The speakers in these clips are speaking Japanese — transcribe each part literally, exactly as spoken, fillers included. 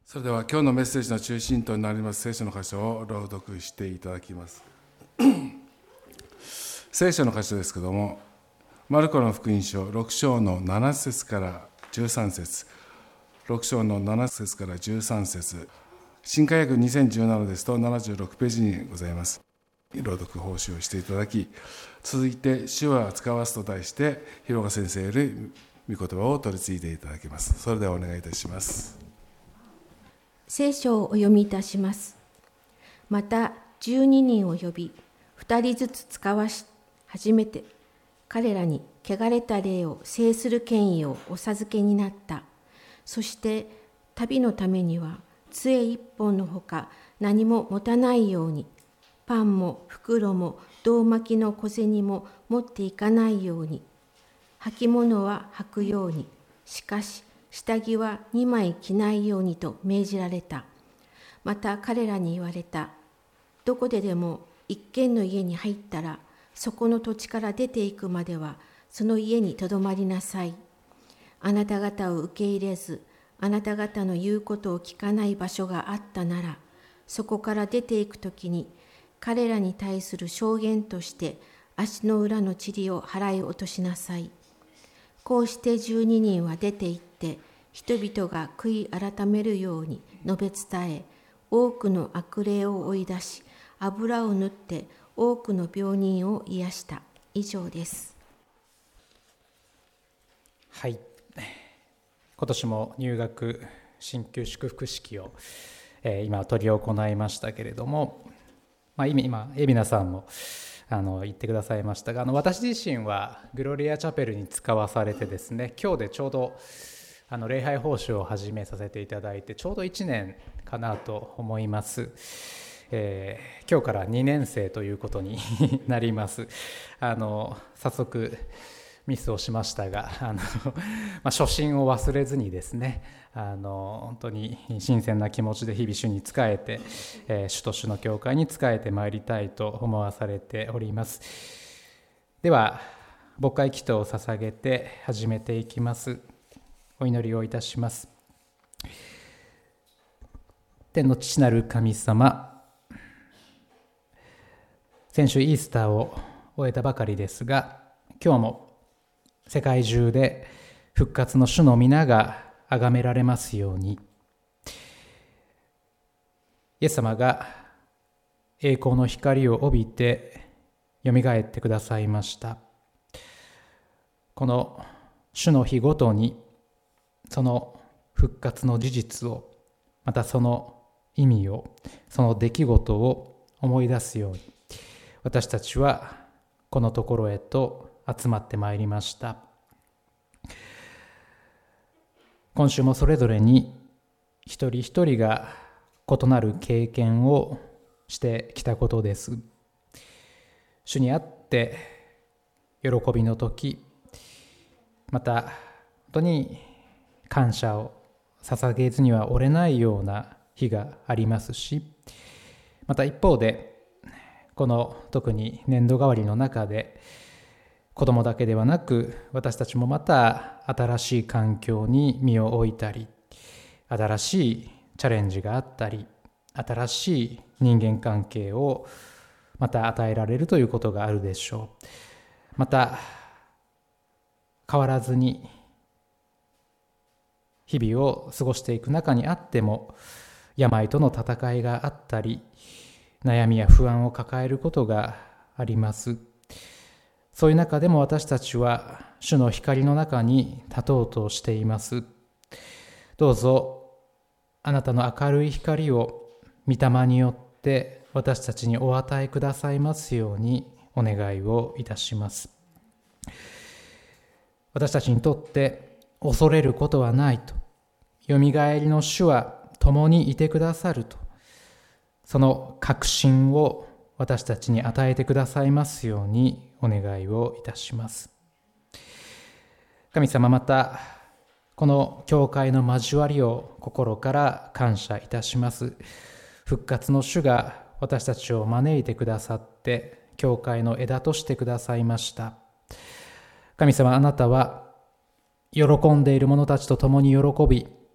それでは今日のメッセージの中心となります聖書の箇所を朗読していただきます聖書の箇所ですけども、マルコの福音書ろく章のなな節からじゅうさん節、ろく章のなな節からじゅうさん節、新海訳にせんじゅうななですとななじゅうろくページにございます。朗読奉仕をしていただき、続いて主は使わすと題して広賀先生より御言葉を取り次いでいただきます。それではお願いいたします。 聖書をお読みいたします。またじゅうににんを呼び、ふたりずつ使わし初めて彼らに汚れた霊を制する権威をお授けになった。そして旅のためには杖一本のほか何も持たないように、パンも袋も胴巻きの小銭も持っていかないように、履物は履くように、しかし下着はにまい着ないようにと命じられた。また彼らに言われた。どこででも一軒の家に入ったら、そこの土地から出ていくまではその家にとどまりなさい。あなた方を受け入れず、あなた方の言うことを聞かない場所があったなら、そこから出ていくときに彼らに対する証言として足の裏の塵を払い落としなさい。こうしてじゅうににんは出て行って、人々が悔い改めるように述べ伝え、多くの悪霊を追い出し、油を塗って多くの病人を癒した。以上です。 はい、今年も入学進級祝福式を、えー、今執り行いましたけれども、まあ、今海老名さんもあの言ってくださいましたが、あの私自身はグロリアチャペルに使わされてですね、今日でちょうどあの礼拝奉仕を始めさせていただいてちょうどいちねんかなと思います。えー、今日からにねん生ということになります。あの早速ミスをしましたが、あの、まあ、初心を忘れずにですね、あの本当に新鮮な気持ちで日々主に仕えて、えー、主と主の教会に仕えてまいりたいと思わされております。では牧会祈祷を捧げて始めていきます。お祈りをいたします。天の父なる神様、先週イースターを終えたばかりですが、今日も世界中で復活の主の皆が崇められますように、イエス様が栄光の光を帯びてよみがえってくださいました。この主の日ごとにその復活の事実を、またその意味を、その出来事を思い出すように、私たちはこのところへと集まってまいりました。今週もそれぞれに一人一人が異なる経験をしてきたことです。主にあって喜びの時、また本当に感謝を捧げずには折れないような日がありますし、また一方でこの特に年度替わりの中で子供だけではなく私たちもまた新しい環境に身を置いたり、新しいチャレンジがあったり、新しい人間関係をまた与えられるということがあるでしょう。また変わらずに日々を過ごしていく中にあっても、病との戦いがあったり、悩みや不安を抱えることがあります。そういう中でも私たちは主の光の中に立とうとしています。どうぞあなたの明るい光を御霊によって私たちにお与えくださいますようにお願いをいたします。私たちにとって恐れることはないと、よみがえりの主は共にいてくださると、その確信を私たちに与えてくださいますようにお願いをいたします。神様、またこの教会の交わりを心から感謝いたします。復活の主が私たちを招いてくださって教会の枝としてくださいました。神様、あなたは喜んでいる者たちと共に喜び、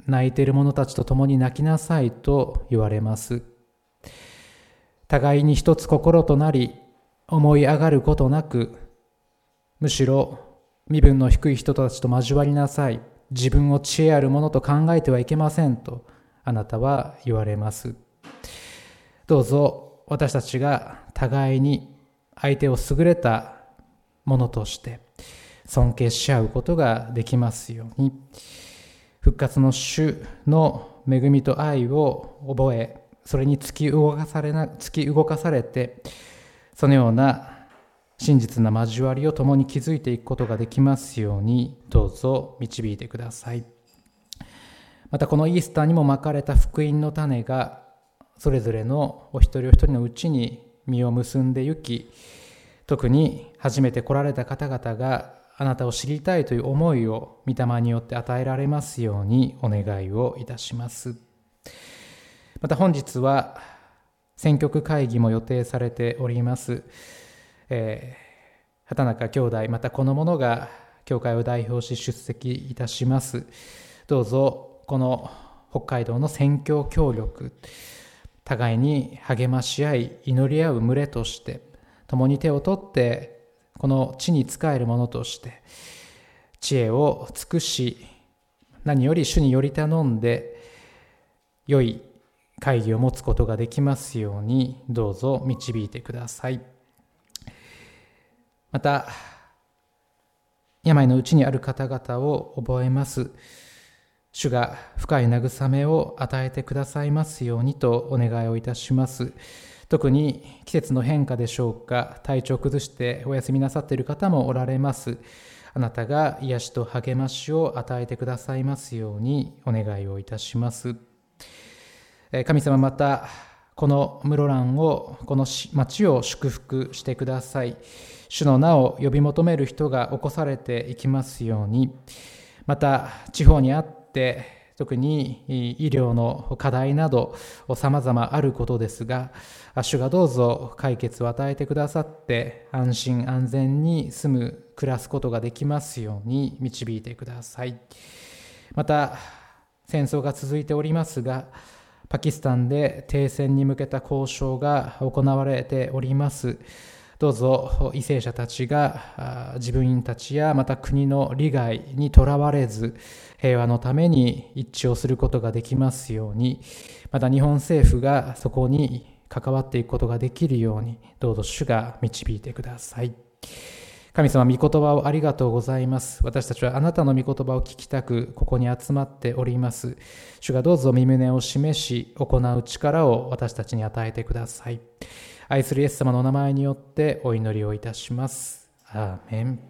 泣いている者たちと共に泣きなさいと言われます。互いに一つ心となり、思い上がることなく、むしろ身分の低い人たちと交わりなさい。自分を知恵あるものと考えてはいけませんとあなたは言われます。どうぞ私たちが互いに相手を優れたものとして尊敬し合うことができますように、復活の主の恵みと愛を覚え、それに突き動かされな、突き動かされて、そのような真実な交わりを共に築いていくことができますように、どうぞ導いてください。またこのイースターにもまかれた福音の種が、それぞれのお一人お一人のうちに実を結んでゆき、特に初めて来られた方々があなたを知りたいという思いを御霊によって与えられますようにお願いをいたします。また本日は選挙区会議も予定されております。えー、畑中兄弟またこの者が教会を代表し出席いたします。どうぞこの北海道の宣教協力、互いに励まし合い祈り合う群れとして共に手を取ってこの地に仕える者として知恵を尽くし、何より主により頼んで良い会議を持つことができますようにどうぞ導いてください。また病のうちにある方々を覚えます。主が深い慰めを与えてくださいますようにとお願いをいたします。特に季節の変化でしょうか、体調を崩してお休みなさっている方もおられます。あなたが癒しと励ましを与えてくださいますようにお願いをいたします。神様、またこの室蘭を、この町を祝福してください。主の名を呼び求める人が起こされていきますように、また地方にあって特に医療の課題など様々あることですが、主がどうぞ解決を与えてくださって安心安全に住む暮らすことができますように導いてください。また戦争が続いておりますが、パキスタンで停戦に向けた交渉が行われております。どうぞ為政者たちが自分たちやまた国の利害にとらわれず平和のために一致をすることができますように、また日本政府がそこに関わっていくことができるようにどうぞ主が導いてください。神様、御言葉をありがとうございます。私たちはあなたの御言葉を聞きたくここに集まっております。主がどうぞ御胸を示し行う力を私たちに与えてください。愛するイエス様のお名前によってお祈りをいたします。アーメン。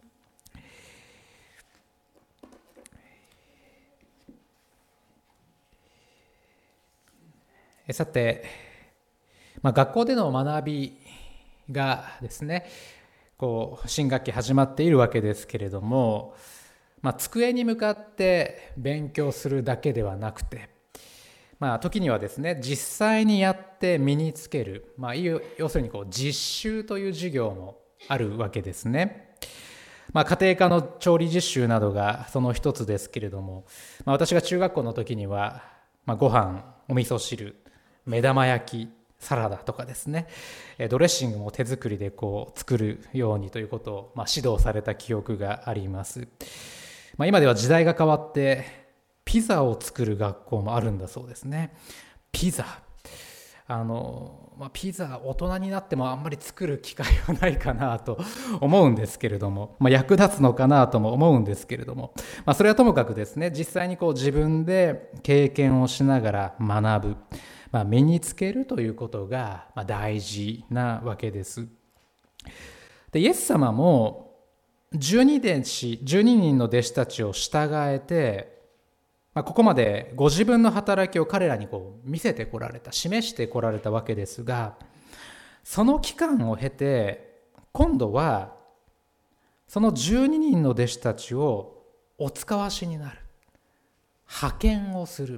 さて、まあ、学校での学びがですね、こう新学期始まっているわけですけれども、まあ、机に向かって勉強するだけではなくて、まあ、時にはですね、実際にやって身につける、まあ、要するにこう実習という授業もあるわけですね。まあ、家庭科の調理実習などがその一つですけれども、まあ、私が中学校の時には、まあ、ご飯、お味噌汁、目玉焼き、サラダとかですね、ドレッシングも手作りでこう作るようにということを、まあ、指導された記憶があります。まあ、今では時代が変わってピザを作る学校もあるんだそうですね。ピザあの、まあ、ピザ大人になってもあんまり作る機会はないかなと思うんですけれども、まあ、役立つのかなとも思うんですけれども、まあ、それはともかくですね、実際にこう自分で経験をしながら学ぶ、まあ、身につけるということが大事なわけです。で、イエス様もじゅうに弟子、じゅうににんの弟子たちを従えて、まあ、ここまでご自分の働きを彼らにこう見せてこられた、示してこられたわけですが、その期間を経て今度はそのじゅうににんの弟子たちをお使わしになる、派遣をする、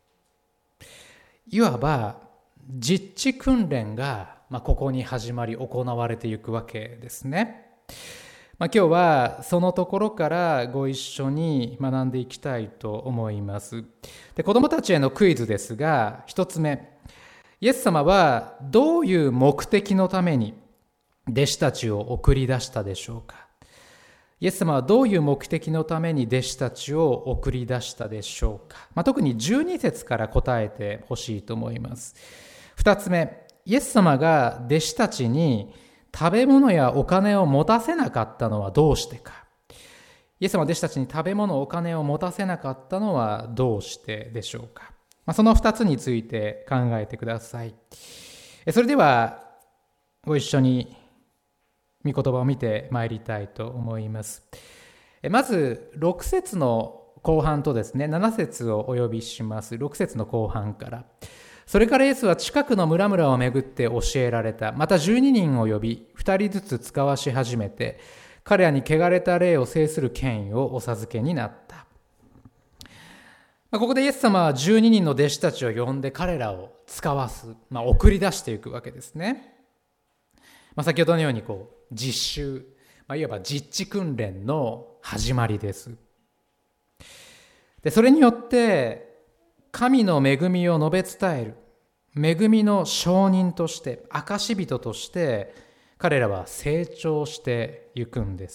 いわば実地訓練がここに始まり行われていくわけですね。 まあ、今日はそのところからご一緒に学んでいきたいと思います。で、子どもたちへのクイズですが、一つ目、イエス様はどういう目的のために弟子たちを送り出したでしょうか。イエス様はどういう目的のために弟子たちを送り出したでしょうか。まあ、特にじゅうに節から答えてほしいと思います。二つ目、イエス様が弟子たちに食べ物やお金を持たせなかったのはどうしてか。イエス様は弟子たちに食べ物、お金を持たせなかったのはどうしてでしょうか。まあ、その二つについて考えてください。それではご一緒に御言葉を見てまいりたいと思います。まずろく節の後半とですね、なな節をお呼びします。ろく節の後半から。それからイエスは近くの村々を巡って教えられた。またじゅうににんを呼び、ふたりずつ使わし始めて、彼らに汚れた霊を制する権威をお授けになった。ここでイエス様はじゅうににんの弟子たちを呼んで彼らを使わす、まあ、送り出していくわけですね。まあ、先ほどのようにこう実習、まあ、いわば実地訓練の始まりです。で、それによって神の恵みを述べ伝える恵みの証人として、証人として彼らは成長していくんです。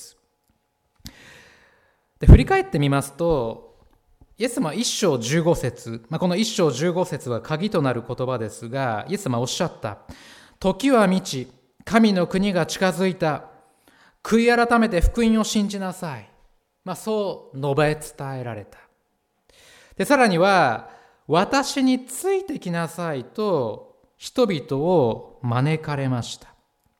で、振り返ってみますと、イエス様はいっ章じゅうご節、まあ、このいっ章じゅうご節は鍵となる言葉ですが、イエス様はおっしゃった。時は満ち、神の国が近づいた。悔い改めて福音を信じなさい。まあ、そう述べ伝えられた。で、さらには、私についてきなさいと人々を招かれました。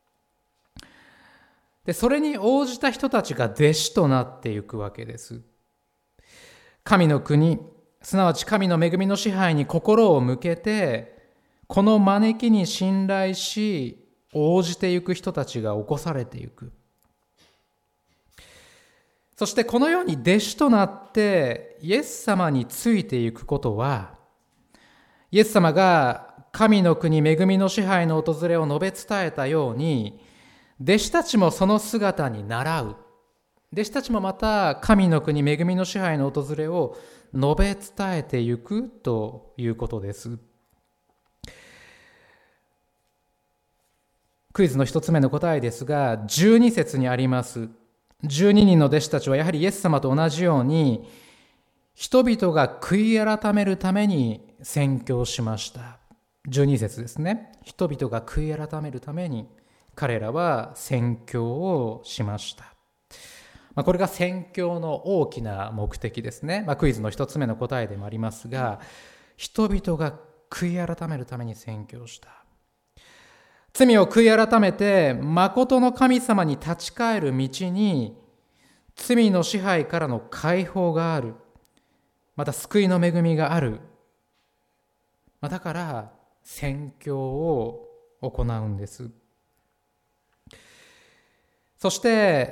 で、それに応じた人たちが弟子となっていくわけです。神の国、すなわち神の恵みの支配に心を向けて、この招きに信頼し、応じていく人たちが起こされていく。そしてこのように弟子となってイエス様についていくことは、イエス様が神の国、恵みの支配の訪れを述べ伝えたように、弟子たちもその姿に倣う。弟子たちもまた神の国、恵みの支配の訪れを述べ伝えていくということです。クイズの一つ目の答えですが、じゅうに節にあります。じゅうににんの弟子たちはやはりイエス様と同じように、人々が悔い改めるために宣教しました。じゅうに節ですね。人々が悔い改めるために彼らは宣教をしました。まあ、これが宣教の大きな目的ですね。まあ、クイズの一つ目の答えでもありますが、人々が悔い改めるために宣教した。罪を悔い改めて、誠の神様に立ち返る道に、罪の支配からの解放がある。また救いの恵みがある。まあ、だから、宣教を行うんです。そして、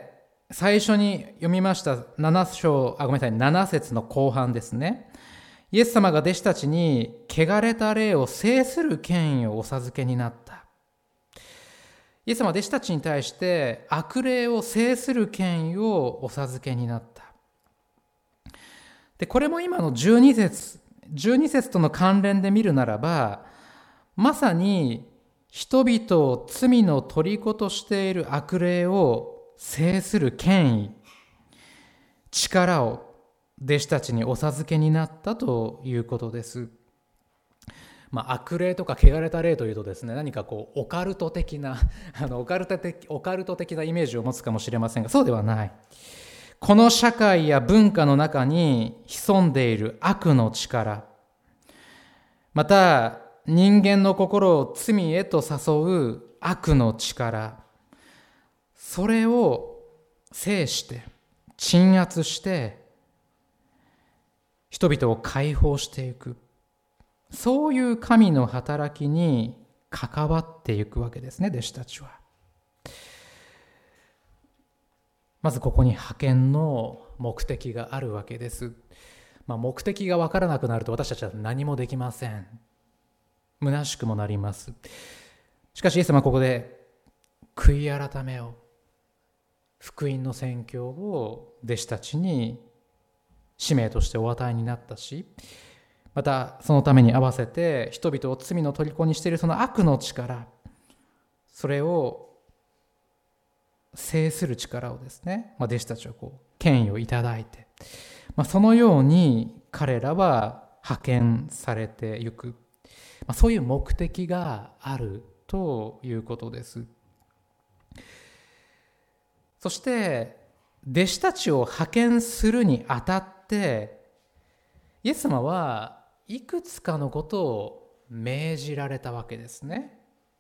最初に読みましたなな章、あ、ごめんなさい、なな節の後半ですね。イエス様が弟子たちに、汚れた霊を制する権威をお授けになった。イエス様は弟子たちに対して悪霊を制する権威をお授けになった。で、これも今のじゅうに節、じゅうに節との関連で見るならば、まさに人々を罪の虜としている悪霊を制する権威、力を弟子たちにお授けになったということです。まあ、悪霊とか汚れた霊というとですね、何かこうオカルト的なあのオカルト的、オカルト的なイメージを持つかもしれませんが、そうではない。この社会や文化の中に潜んでいる悪の力、また人間の心を罪へと誘う悪の力、それを制して鎮圧して人々を解放していく、そういう神の働きに関わっていくわけですね、弟子たちは。まずここに派遣の目的があるわけです。まあ、目的が分からなくなると私たちは何もできません。虚しくもなります。しかしイエス様はここで悔い改めを、 福音の宣教を弟子たちに使命としてお与えになったし、またそのために合わせて人々を罪の虜にしているその悪の力、それを制する力をですね、まあ、弟子たちはこう権威をいただいて、まあ、そのように彼らは派遣されていく、まあ、そういう目的があるということです。そして弟子たちを派遣するにあたってイエス様はいくつかのことを命じられたわけですね。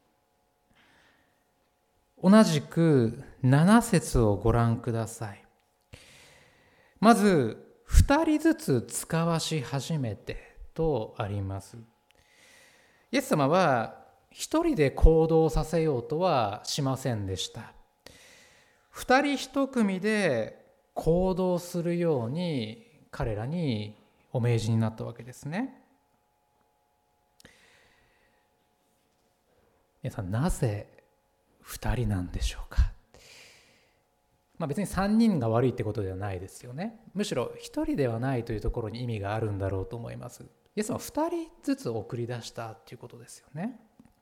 同じくなな節をご覧ください。まずふたりずつ使わし始めてとあります。イエス様は一人で行動させようとはしませんでした。二人一組で行動するように彼らにお命じになったわけですね。皆さん、なぜ二人なんでしょうか。まあ、別に三人が悪いってことではないですよね。むしろ一人ではないというところに意味があるんだろうと思います。イエス様は二人ずつ送り出したということですよね。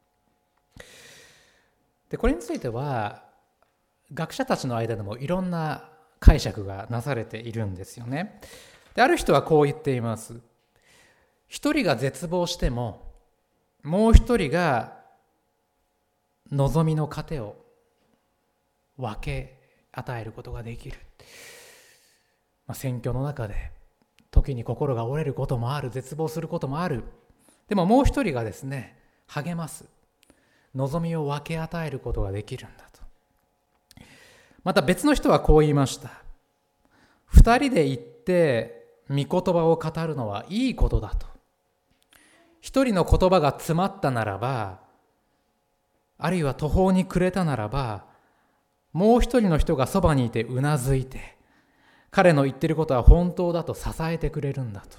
で、これについては学者たちの間でもいろんな解釈がなされているんですよね。で、ある人はこう言っています。一人が絶望してももう一人が望みの糧を分け与えることができる。まあ、宣教の中で時に心が折れることもある、絶望することもある。でももう一人がですね、励ます、望みを分け与えることができるんだと。また別の人はこう言いました。二人で行って御言葉を語るのはいいことだと。一人の言葉が詰まったならば、あるいは途方に暮れたならば、もう一人の人がそばにいてうなずいて、彼の言っていることは本当だと支えてくれるんだと。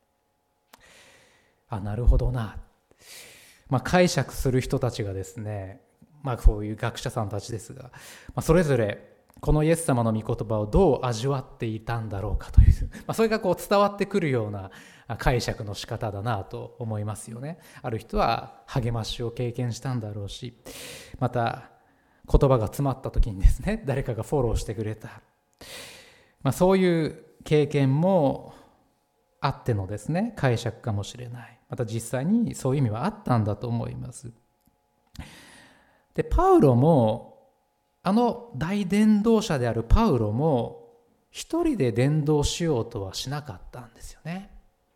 あ、なるほどな。まあ、解釈する人たちがですね、まあ、そういう学者さんたちですが、まあ、それぞれこのイエス様の御言葉をどう味わっていたんだろうかという、まあ、それがこう伝わってくるような解釈の仕方だなと思いますよね。ある人は励ましを経験したんだろうし、また言葉が詰まった時にですね、誰かがフォローしてくれた、まあ、そういう経験もあってのですね、解釈かもしれない。また実際にそういう意味はあったんだと思います。で、パウロも、あの大伝道者であるパウロも一人で伝道しようとはしなかったんですよね。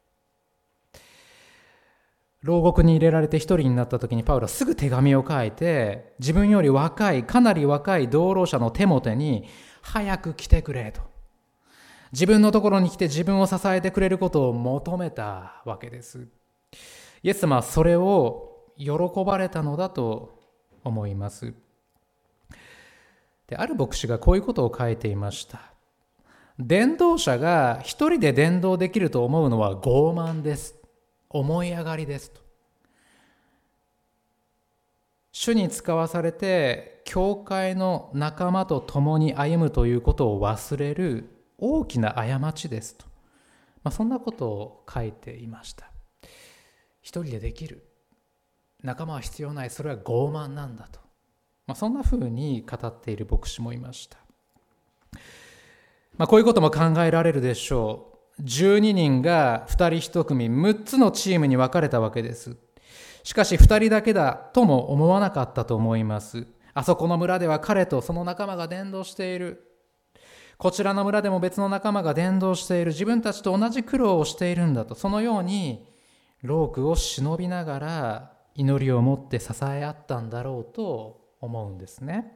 牢獄に入れられて一人になった時にパウロはすぐ手紙を書いて、自分より若い、かなり若い同労者のテモテに早く来てくれと、自分のところに来て自分を支えてくれることを求めたわけです。イエス様はそれを喜ばれたのだと思います。で、ある牧師がこういうことを書いていました。伝道者が一人で伝道できると思うのは傲慢です。思い上がりですと。主に使わされて教会の仲間と共に歩むということを忘れる大きな過ちですと、まあ、そんなことを書いていました。一人でできる、仲間は必要ない、それは傲慢なんだと、まあ、そんなふうに語っている牧師もいました。まあ、こういうことも考えられるでしょう。じゅうににんがふたりいち組むっつのチームに分かれたわけです。しかしふたりだけだとも思わなかったと思います。あそこの村では彼とその仲間が伝道している、こちらの村でも別の仲間が伝道している、自分たちと同じ苦労をしているんだと、そのように労苦を忍びながら祈りを持って支え合ったんだろうと思うんですね。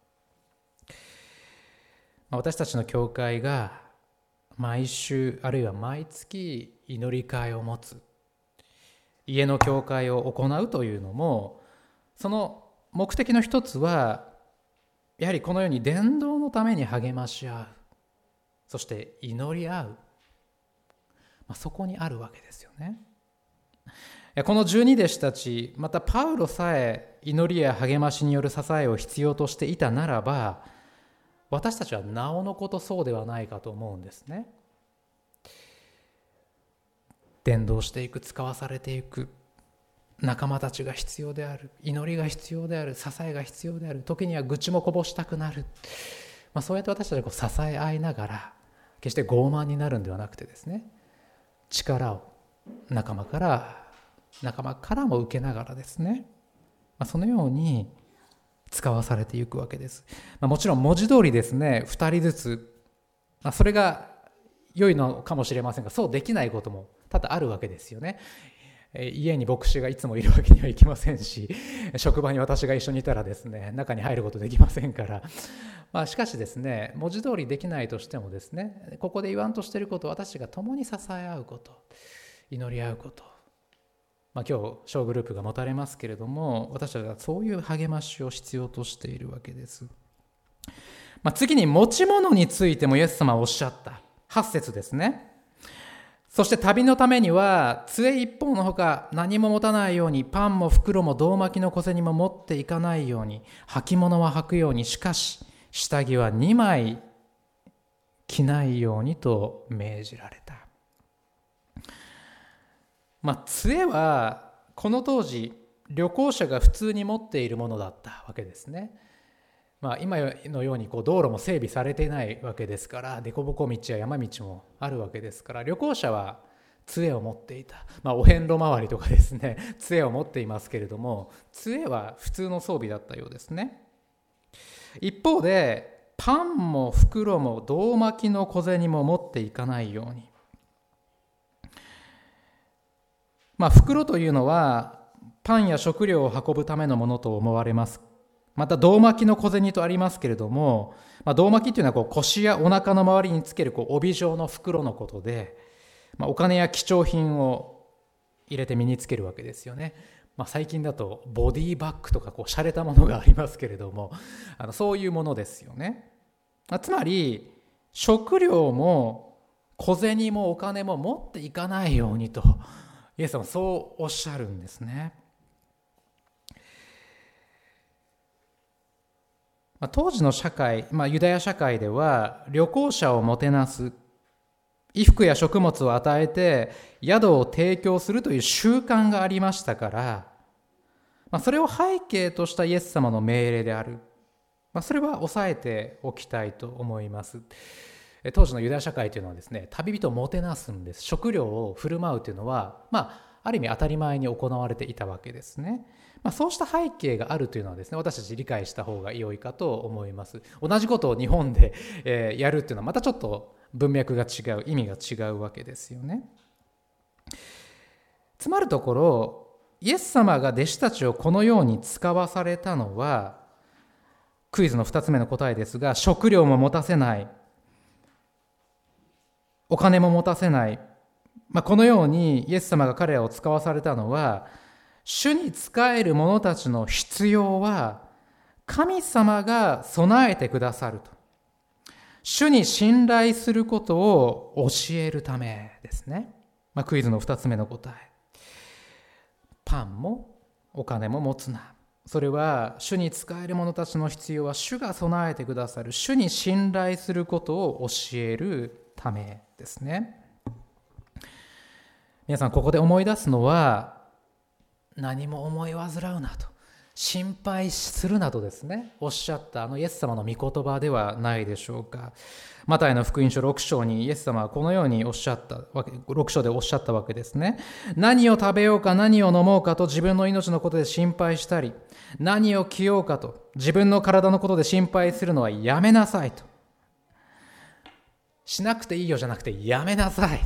私たちの教会が毎週あるいは毎月祈り会を持つ、家の教会を行うというのも、その目的の一つはやはりこのように伝道のために励まし合う、そして祈り合う、まあ、そこにあるわけですよね。この十二弟子たち、またパウロさえ祈りや励ましによる支えを必要としていたならば、 私たちはなおのことそうではないかと思うんですね。伝道していく、使わされていく仲間たちが必要である、祈りが必要である、支えが必要である、時には愚痴もこぼしたくなる、まあ、そうやって私たちが支え合いながら、決して傲慢になるんではなくてですね、力を仲間から仲間からも受けながらですね、まあ、そのように使わされていくわけです。まあ、もちろん文字通りですね、ふたりずつ、まあ、それが良いのかもしれませんが、そうできないことも多々あるわけですよね。家に牧師がいつもいるわけにはいきませんし、職場に私が一緒にいたらですね、中に入ることできませんから、まあ、しかしですね、文字通りできないとしてもですね、ここで言わんとしていることを私が共に支え合うこと、祈り合うこと、まあ、今日小グループが持たれますけれども、私たちはそういう励ましを必要としているわけです。まあ、次に持ち物についてもイエス様はおっしゃった。はち節ですね。そして旅のためには杖一本のほか何も持たないように、パンも袋も胴巻きの小銭も持っていかないように、履物は履くように、しかし下着はにまい着ないようにと命じられた。まあ、杖はこの当時旅行者が普通に持っているものだったわけですね。まあ、今のようにこう道路も整備されていないわけですから、凸凹道や山道もあるわけですから、旅行者は杖を持っていた。まあ、お遍路回りとかですね、杖を持っていますけれども、杖は普通の装備だったようですね。一方でパンも袋も胴巻きの小銭も持っていかないように。まあ、袋というのはパンや食料を運ぶためのものと思われます。また胴巻きの小銭とありますけれども、まあ、胴巻きというのはこう腰やお腹の周りにつけるこう帯状の袋のことで、まあ、お金や貴重品を入れて身につけるわけですよね。まあ、最近だとボディバッグとかこう洒落たものがありますけれども、あのそういうものですよね。まあ、つまり食料も小銭もお金も持っていかないようにとイエス様はそうおっしゃるんですね。まあ、当時の社会、まあ、ユダヤ社会では旅行者をもてなす、衣服や食物を与えて宿を提供するという習慣がありましたから、まあ、それを背景としたイエス様の命令である、まあ、それは押さえておきたいと思います。当時のユダヤ社会というのはですね、旅人をもてなすんです。食料を振る舞うというのは、まあ、ある意味当たり前に行われていたわけですね。まあ、そうした背景があるというのはですね、私たち理解した方が良いかと思います。同じことを日本で、えー、やるというのはまたちょっと文脈が違う、意味が違うわけですよね。つまるところ、イエス様が弟子たちをこのように使わされたのは、クイズのふたつめの答えですが、食料も持たせない、お金も持たせない、まあ、このようにイエス様が彼らを使わされたのは、主に仕える者たちの必要は神様が備えてくださると。主に信頼することを教えるためですね。まあ、クイズのふたつめの答え。パンもお金も持つな。それは主に仕える者たちの必要は主が備えてくださる。主に信頼することを教えるためですね。皆さん、ここで思い出すのは、何も思い煩うなと、心配するなとですね、おっしゃったあのイエス様の御言葉ではないでしょうか。マタイの福音書ろく章にイエス様はこのようにおっしゃったわけ、ろく章でおっしゃったわけですね。何を食べようか何を飲もうかと自分の命のことで心配したり、何を着ようかと自分の体のことで心配するのはやめなさいと。しなくていいよじゃなくてやめなさい。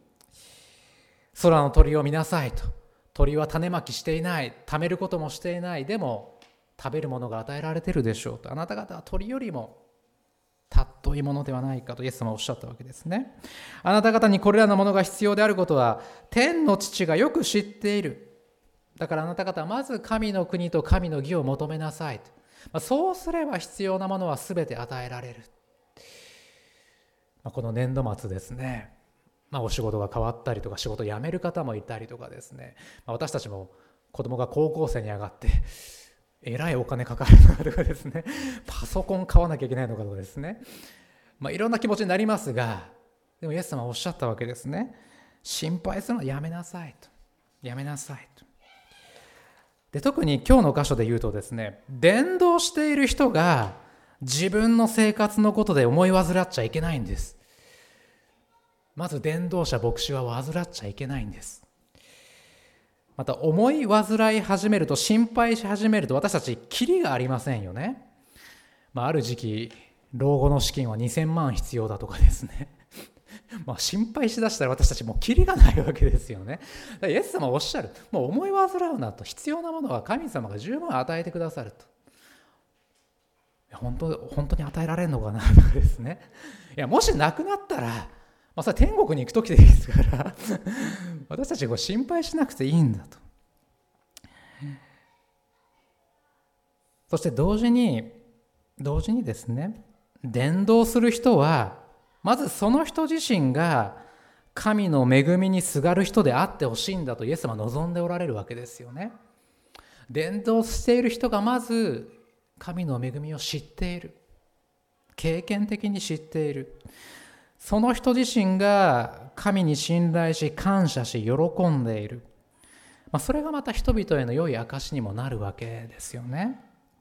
空の鳥を見なさいと。鳥は種まきしていない、貯めることもしていない、でも食べるものが与えられているでしょうと。あなた方は鳥よりも尊いものではないかとイエス様はおっしゃったわけですね。あなた方にこれらのものが必要であることは天の父がよく知っている。だからあなた方はまず神の国と神の義を求めなさいと。まあ、そうすれば必要なものはすべて与えられる。まあ、この年度末ですね、まあ、お仕事が変わったりとか仕事を辞める方もいたりとかですね、まあ、私たちも子供が高校生に上がってえらいお金かかるのかとかですね、パソコン買わなきゃいけないのかとかですね、まあ、いろんな気持ちになりますが、でもイエス様はおっしゃったわけですね。心配するのはやめなさいと。やめなさいと。で、特に今日の箇所で言うとですね、伝道している人が自分の生活のことで思い煩っちゃいけないんです。まず伝道者牧師は煩っちゃいけないんです。また思い煩い始めると、心配し始めると、私たちキリがありませんよね。まあ、ある時期老後の資金はにせんまん必要だとかですねまあ心配しだしたら私たちもうキリがないわけですよね。だからイエス様はおっしゃる、もう思い煩うなと、必要なものは神様が十分与えてくださると。いや本当、本当に与えられるのかなとかですね。いやもしなくなったら、まあ、それは天国に行く時ですから私たちこう心配しなくていいんだと。そして同時に同時にですね、伝道する人はまずその人自身が神の恵みにすがる人であってほしいんだとイエス様は望んでおられるわけですよね。伝道している人がまず神の恵みを知っている、経験的に知っている、その人自身が神に信頼し感謝し喜んでいる、まあ、それがまた人々への良い証にもなるわけですよね。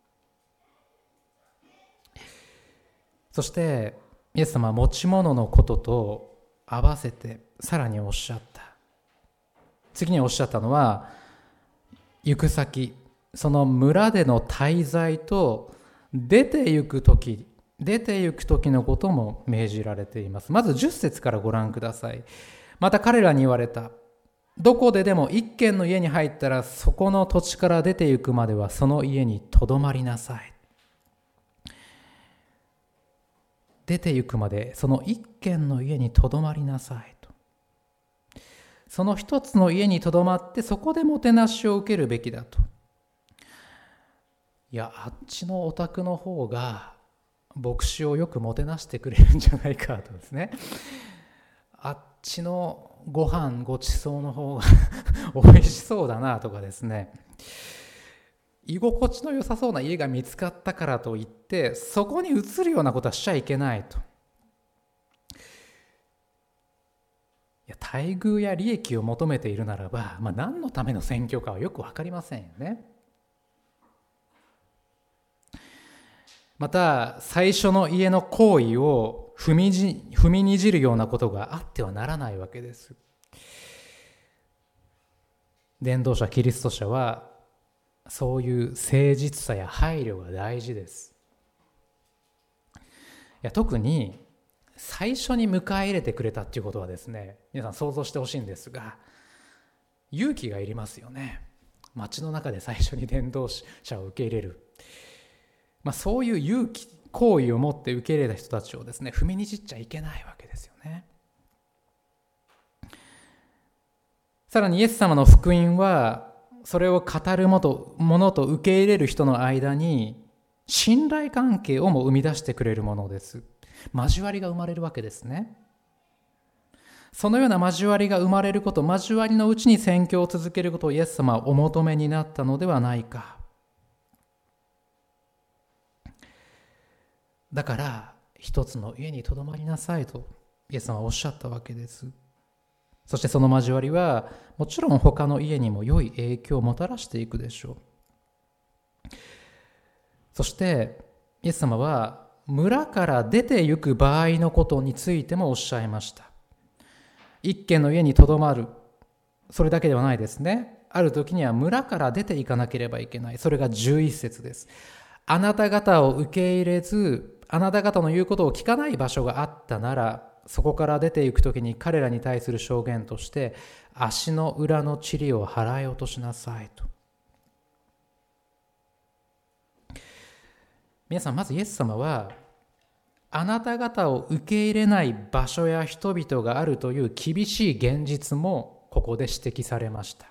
そしてイエス様は持ち物のことと合わせてさらにおっしゃった。次におっしゃったのは、行く先、その村での滞在と出て行く時、出て行く時のことも命じられています。まずじゅっ節からご覧ください。また彼らに言われた。どこででも一軒の家に入ったら、そこの土地から出て行くまではその家にとどまりなさい。出て行くまでその一軒の家にとどまりなさいと。その一つの家にとどまって、そこでもてなしを受けるべきだと。いや、あっちのお宅の方が牧師をよくもてなしてくれるんじゃないかとですね。あっちのご飯ごちそうの方が美味しそうだなとかですね。居心地の良さそうな家が見つかったからといってそこに移るようなことはしちゃいけないと。いや、待遇や利益を求めているならば、まあ、何のための選挙かはよく分かりませんよね。また最初の家の行為を踏みじ、踏みにじるようなことがあってはならないわけです。伝道者キリスト者はそういう誠実さや配慮が大事です。いや、特に最初に迎え入れてくれたっていうことはですね、皆さん想像してほしいんですが、勇気がいりますよね。街の中で最初に伝道者を受け入れる、まあ、そういう勇気、行為を持って受け入れた人たちをですね、踏みにじっちゃいけないわけですよね。さらにイエス様の福音は、それを語るものと受け入れる人の間に信頼関係をも生み出してくれるものです。交わりが生まれるわけですね。そのような交わりが生まれること、交わりのうちに宣教を続けることをイエス様はお求めになったのではないか。だから一つの家にとどまりなさいとイエス様はおっしゃったわけです。そしてその交わりはもちろん他の家にも良い影響をもたらしていくでしょう。そしてイエス様は村から出て行く場合のことについてもおっしゃいました。一軒の家にとどまる、それだけではないですね。ある時には村から出て行かなければいけない。それがじゅういち節です。あなた方を受け入れず、あなた方の言うことを聞かない場所があったなら、そこから出ていくときに彼らに対する証言として足の裏の塵を払い落としなさいと。皆さん、まずイエス様はあなた方を受け入れない場所や人々があるという厳しい現実もここで指摘されました。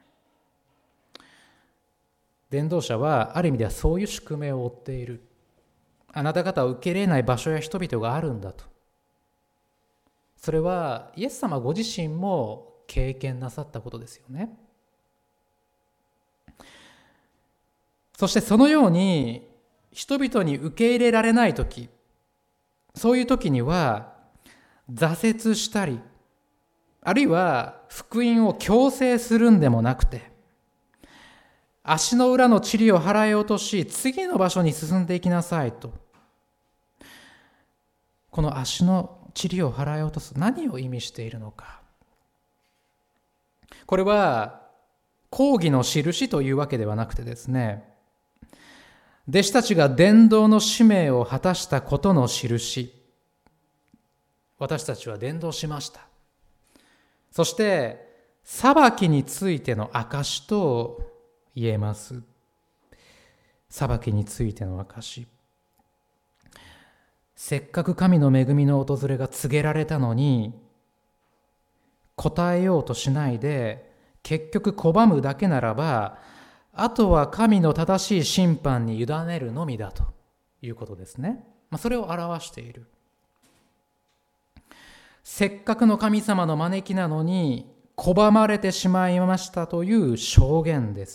伝道者はある意味ではそういう宿命を負っている。あなた方を受け入れない場所や人々があるんだと。それはイエス様ご自身も経験なさったことですよね。 そしてそのように人々に受け入れられないとき、そういうときには挫折したり、あるいは福音を強制するんでもなくて、足の裏の塵を払い落とし、次の場所に進んでいきなさいと。この足の塵を払い落とす、何を意味しているのか。これは公義の印というわけではなくてですね、弟子たちが伝道の使命を果たしたことの印。私たちは伝道しました。そして裁きについての証と言えます。裁きについての証。せっかく神の恵みの訪れが告げられたのに、答えようとしないで結局拒むだけならば、あとは神の正しい審判に委ねるのみだということですね。まあ、それを表している。せっかくの神様の招きなのに拒まれてしまいましたという証言です。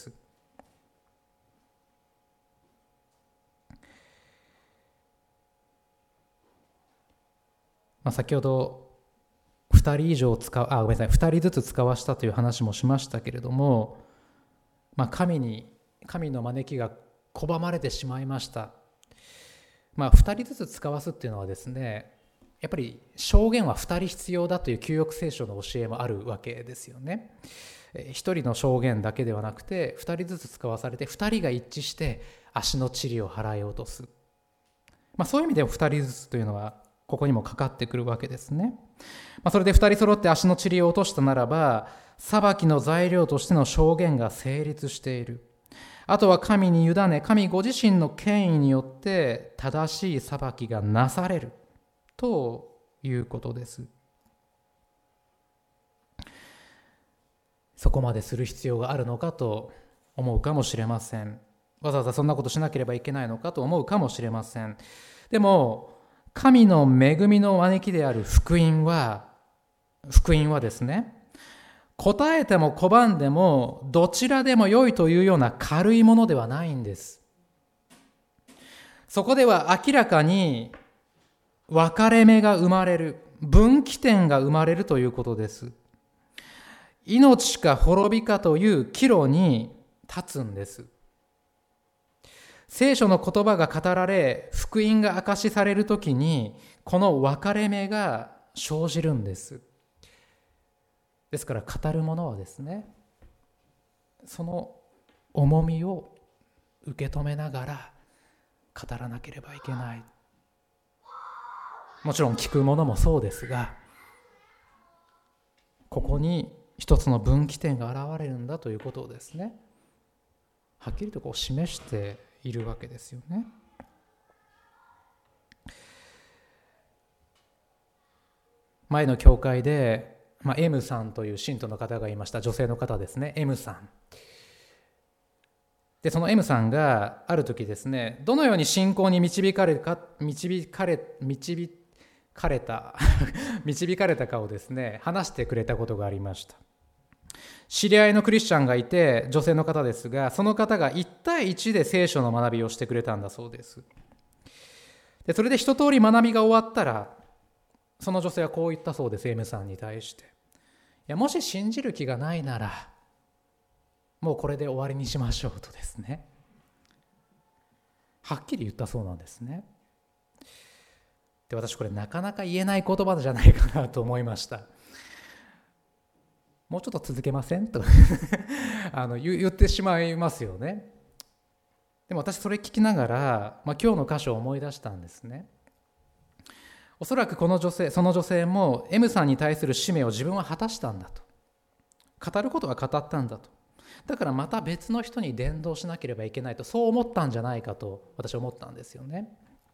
まあ、先ほどふたり以上使う、あ、ごめんなさい、ふたりずつ使わしたという話もしましたけれども、まあ、神に、神の招きが拒まれてしまいました。まあ、ふたりずつ使わすっていうのはですね、やっぱり証言はふたり必要だという旧約聖書の教えもあるわけですよね。ひとりの証言だけではなくて、ふたりずつ使わされて、ふたりが一致して足の塵を払い落とす。まあ、そういう意味でもふたりずつというのはここにもかかってくるわけですね。まあ、それでふたり揃って足の塵を落としたならば、裁きの材料としての証言が成立している。あとは神に委ね、神ご自身の権威によって正しい裁きがなされるということです。そこまでする必要があるのかと思うかもしれません。わざわざそんなことしなければいけないのかと思うかもしれません。でも神の恵みの招きである福音は福音はですね、答えても拒んでもどちらでも良いというような軽いものではないんです。そこでは明らかに分かれ目が生まれる、分岐点が生まれるということです。命か滅びかという岐路に立つんです。聖書の言葉が語られ、福音が証しされるときに、この分かれ目が生じるんです。ですから語る者はですね、その重みを受け止めながら語らなければいけない。もちろん聞く者もそうですが、ここに一つの分岐点が現れるんだということをですね、はっきりとこう示しているわけですよね。前の教会で、まあ、M さんという信徒の方がいました。女性の方ですね、 M さんで、その M さんがある時ですね、どのように信仰に導かれか導かれ導かれた導かれたかをですね、話してくれたことがありました。知り合いのクリスチャンがいて、女性の方ですが、その方がいち対いちで聖書の学びをしてくれたんだそうです。で、それで一通り学びが終わったら、その女性はこう言ったそうです。 M さんに対して、いや、もし信じる気がないならもうこれで終わりにしましょうとですね、はっきり言ったそうなんですね。で、私これなかなか言えない言葉じゃないかなと思いました。もうちょっと続けませんとあの 言, 言ってしまいますよね。でも私それ聞きながら、まあ、今日の箇所を思い出したんですね。おそらくこの女性、その女性も M さんに対する使命を自分は果たしたんだと、語ることは語ったんだと、だからまた別の人に伝道しなければいけないと、そう思ったんじゃないかと私は思ったんですよね。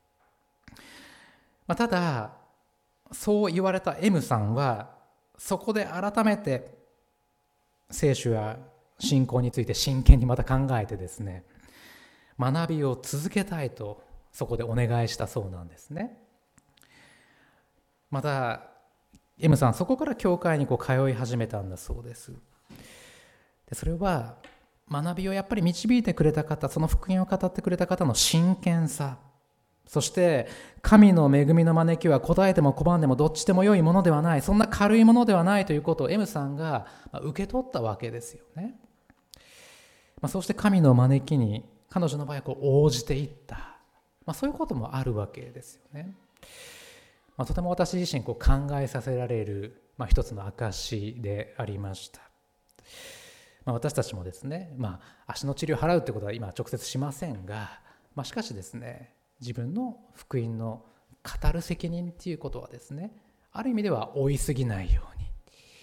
まあ、ただそう言われた M さんはそこで改めて聖書や信仰について真剣にまた考えてですね、学びを続けたいとそこでお願いしたそうなんですね。また M さんそこから教会にこう通い始めたんだそうです。で、それは学びをやっぱり導いてくれた方、その福音を語ってくれた方の真剣さ、そして神の恵みの招きは答えても拒んでもどっちでも良いものではない、そんな軽いものではないということを M さんが受け取ったわけですよね。まあ、そうして神の招きに彼女の場合はこう応じていった、まあ、そういうこともあるわけですよね。まあ、とても私自身こう考えさせられる、まあ、一つの証でありました。まあ、私たちもですね、まあ、足の治療を払うってことは今直接しませんが、まあ、しかしですね、自分の福音の語る責任っていうことはですね、ある意味では追いすぎないように、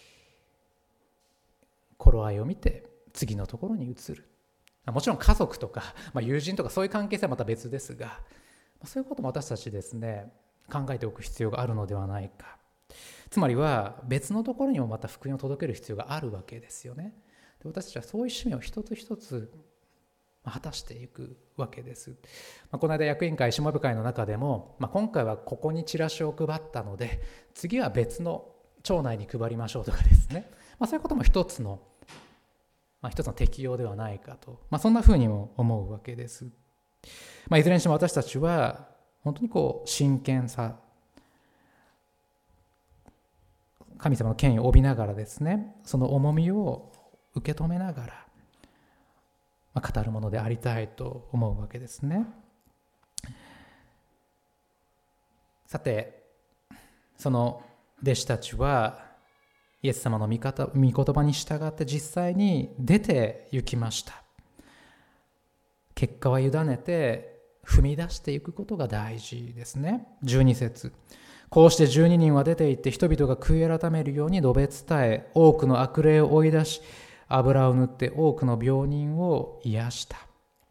頃合いを見て次のところに移る。もちろん家族とか、まあ、友人とかそういう関係性はまた別ですが、そういうことも私たちですね、考えておく必要があるのではないか。つまりは別のところにもまた福音を届ける必要があるわけですよね。で、私たちはそういう使命を一つ一つ果たしていくわけです。まあ、この間役員会下部会の中でも、まあ、今回はここにチラシを配ったので次は別の町内に配りましょうとかですね、まあ、そういうことも一つの、まあ、一つの適用ではないかと、まあ、そんなふうにも思うわけです。まあ、いずれにしても私たちは本当にこう真剣さ、神様の権威を帯びながらですね、その重みを受け止めながら語るものでありたいと思うわけですね。さて、その弟子たちはイエス様の御言葉に従って実際に出て行きました。結果は委ねて踏み出していくことが大事ですね。じゅうに節、こうしてじゅうににんは出て行って人々が悔い改めるように述べ伝え、多くの悪霊を追い出し、油を塗って多くの病人を癒した。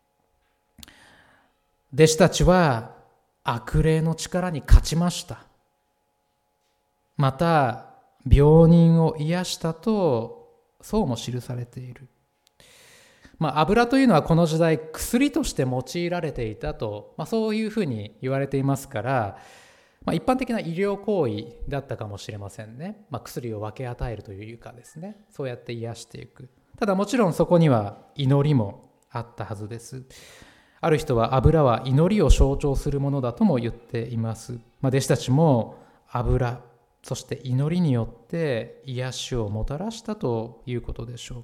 弟子たちは悪霊の力に勝ちました。また病人を癒したとそうも記されている。まあ、油というのはこの時代薬として用いられていたと、まあ、そういうふうに言われていますから、まあ、一般的な医療行為だったかもしれませんね。まあ、薬を分け与えるというかですね、そうやって癒していく。ただもちろんそこには祈りもあったはずです。ある人は油は祈りを象徴するものだとも言っています。まあ、弟子たちも油、そして祈りによって癒しをもたらしたということでしょう。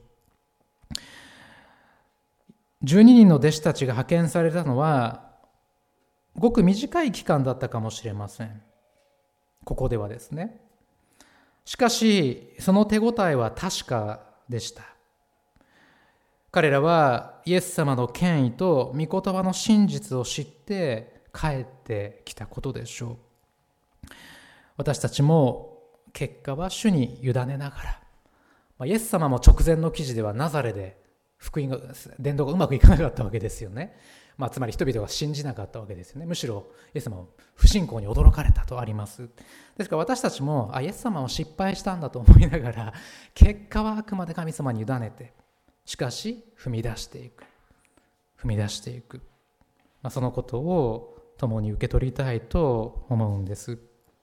じゅうににんの弟子たちが派遣されたのはごく短い期間だったかもしれません。ここではですね。しかしその手応えは確かでした。彼らはイエス様の権威と御言葉の真実を知って帰ってきたことでしょう。私たちも結果は主に委ねながら、イエス様も直前の記事ではナザレで福音が伝道がうまくいかなかったわけですよね。まあ、つまり人々が信じなかったわけですよね。むしろイエス様は不信仰に驚かれたとあります。ですから私たちもあイエス様は失敗したんだと思いながら、結果はあくまで神様に委ねて、しかし踏み出していく踏み出していく、まあ、そのことを共に受け取りたいと思うんです。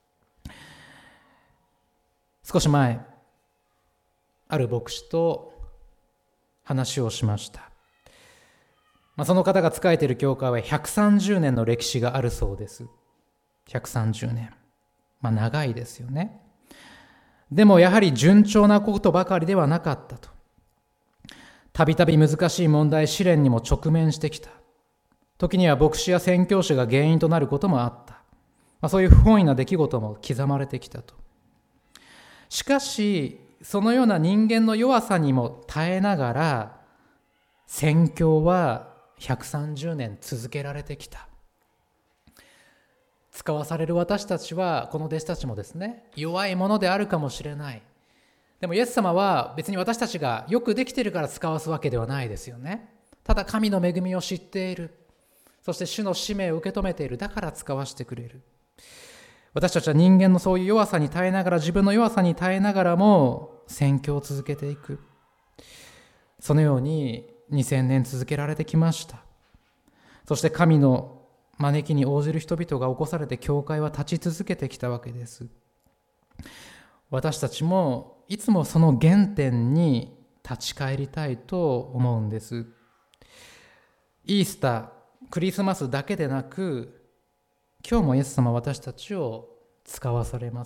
少し前、ある牧師と話をしました。まあ、その方が仕えている教会はひゃくさんじゅうねんの歴史があるそうです。ひゃくさんじゅうねん、まあ、長いですよね。でもやはり順調なことばかりではなかったと。たびたび難しい問題、試練にも直面してきた。時には牧師や宣教師が原因となることもあった。まあ、そういう不本意な出来事も刻まれてきたと。しかしそのような人間の弱さにも耐えながら宣教はひゃくさんじゅうねん続けられてきた。使わされる私たちは、この弟子たちもですね、弱いものであるかもしれない。でもイエス様は別に私たちがよくできているから使わすわけではないですよね。ただ神の恵みを知っている、そして主の使命を受け止めている、だから使わせてくれる。私たちは人間のそういう弱さに耐えながら、自分の弱さに耐えながらも宣教を続けていく。そのようににせんねん続けられてきました。そして神の招きに応じる人々が起こされて、教会は立ち続けてきたわけです。私たちもいつもその原点に立ち返りたいと思うんです。イースター、クリスマスだけでなく、今日もイエス様は私たちを使わされます。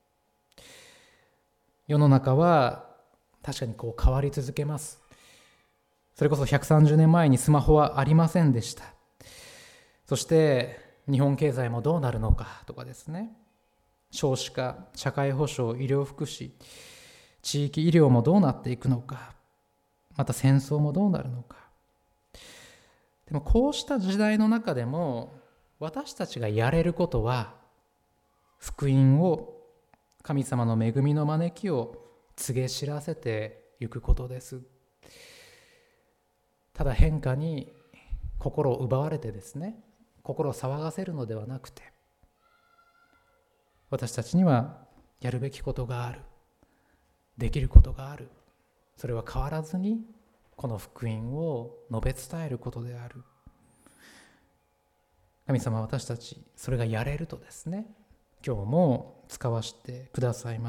世の中は確かにこう変わり続けます。それこそひゃくさんじゅうねんまえにスマホはありませんでした。そして日本経済もどうなるのかとかですね、少子化、社会保障、医療福祉、地域医療もどうなっていくのか、また戦争もどうなるのか。でもこうした時代の中でも私たちがやれることは、福音を、神様の恵みの招きを告げ知らせていくことです。ただ変化に心を奪われてですね、心を騒がせるのではなくて、私たちにはやるべきことがある、できることがある。それは変わらずにこの福音を述べ伝えることである。神様は私たちそれがやれるとですね、今日も使わせてくださいます。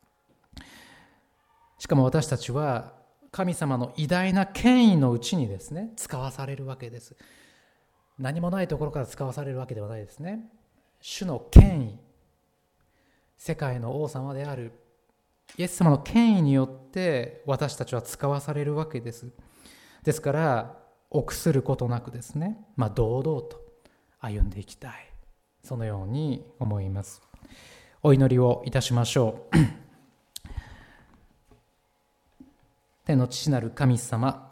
しかも私たちは神様の偉大な権威のうちにですね、使わされるわけです。何もないところから使わされるわけではないですね。主の権威、世界の王様であるイエス様の権威によって私たちは使わされるわけです。ですから臆することなくですね、まあ、堂々と歩んでいきたい、そのように思います。お祈りをいたしましょう。天の父なる神様、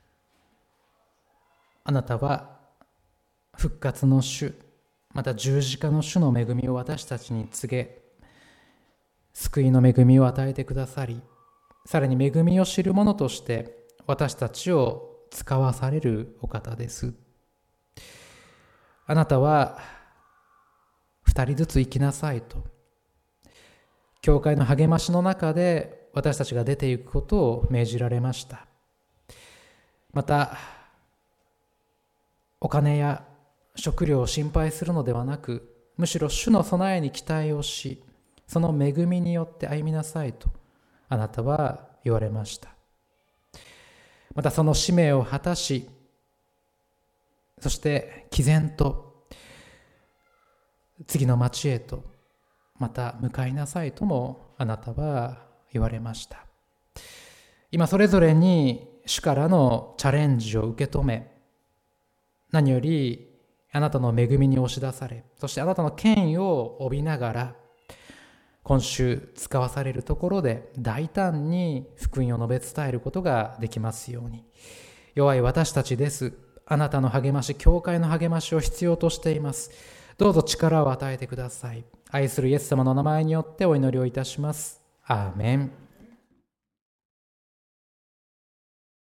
あなたは復活の主、また十字架の主の恵みを私たちに告げ、救いの恵みを与えてくださり、さらに恵みを知る者として私たちを使わされるお方です。あなたは二人ずつ生きなさいと、教会の励ましの中で私たちが出ていくことを命じられました。またお金や食料を心配するのではなく、むしろ主の備えに期待をし、その恵みによって歩みなさいとあなたは言われました。またその使命を果たし、そして毅然と次の町へとまた向かいなさいともあなたは言われました。今それぞれに主からのチャレンジを受け止め、何よりあなたの恵みに押し出され、そしてあなたの権威を帯びながら、今週使わされるところで大胆に福音を述べ伝えることができますように。弱い私たちです。あなたの励まし、教会の励ましを必要としています。どうぞ力を与えてください。愛するイエス様の名前によってお祈りをいたします。アーメン。